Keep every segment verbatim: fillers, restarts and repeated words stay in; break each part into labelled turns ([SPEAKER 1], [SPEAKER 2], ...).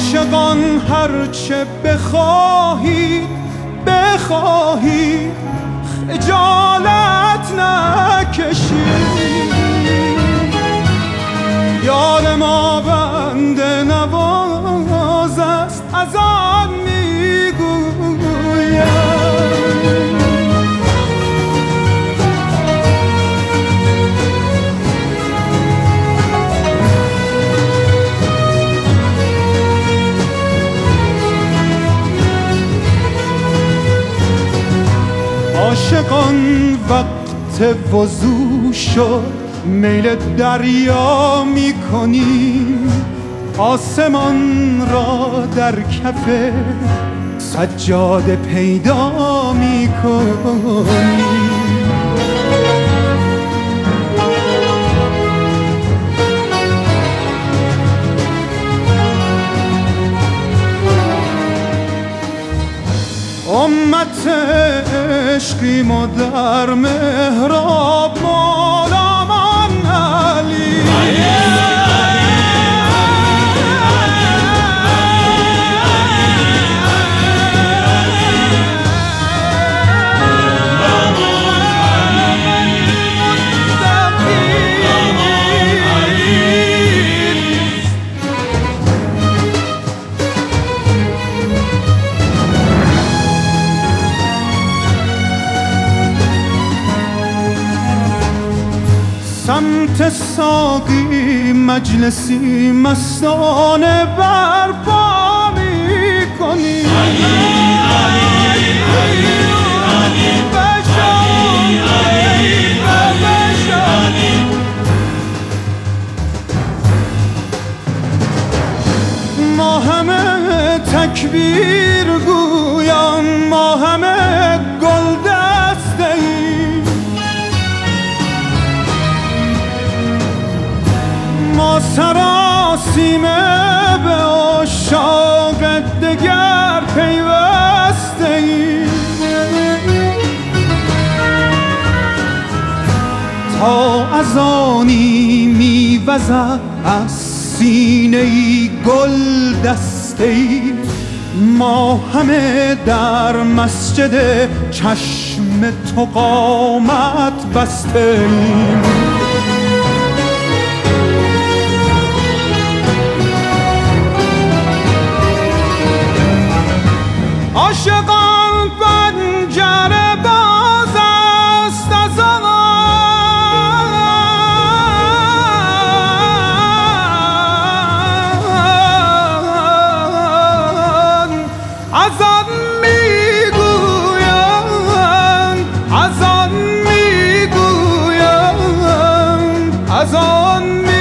[SPEAKER 1] عاشقان هرچه بخواهید بخواهید خجالت نکشید. یار ما بنده نواز است از آن میگویم. عاشقان وقت وضو شد میل دریا می کنیم، آسمان را در کف سجاده پیدا می کنیم. امت عشقیم و در محراب مولامان علی. سمت ساقی مجلسی مستانه برپا می کنیم. ما همه تکبیر گویان، ما همه گل دسته ایم. ما سراسیمه به عشاق دگر پیوسته ایم. تا از آنی میوزد از سینه ای گل دسته ای، ما همه در مسجد چشم تو قامت بسته ایم. عاشقان پنجره باز است از آن از آن میگویم، از آن میگویم، از آن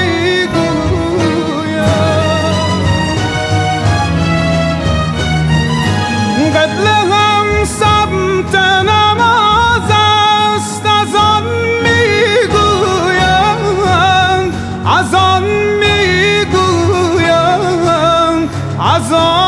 [SPEAKER 1] سمت نماز است از آن میگویم، از آن میگویم، از آن